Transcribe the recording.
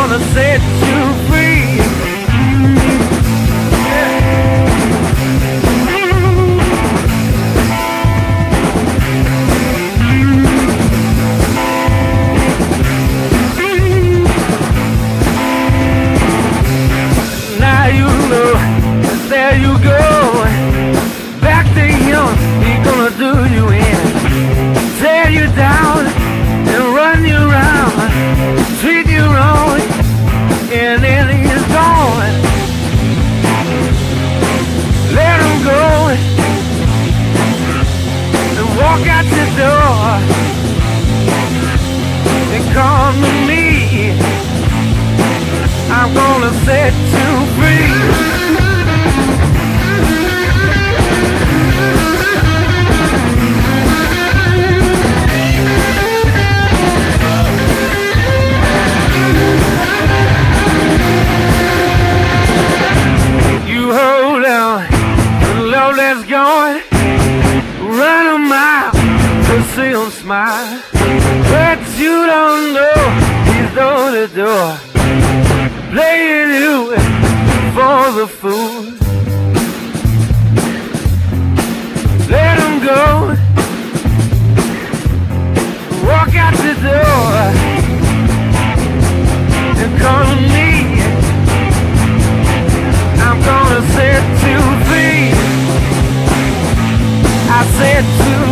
gonna set you free. Now you know, there you go, back to him, he's gonna do you in, tear you down and run you around, treat you wrong, and then he's gone. Let him go and walk out the door and come to me. I'm gonna set you free. You hold on, the love that's gone, run a mile to see him smile, but you don't know he's door to door, playing you for the fool. Let him go, walk out the door and come to me. I'm gonna set you free. I set you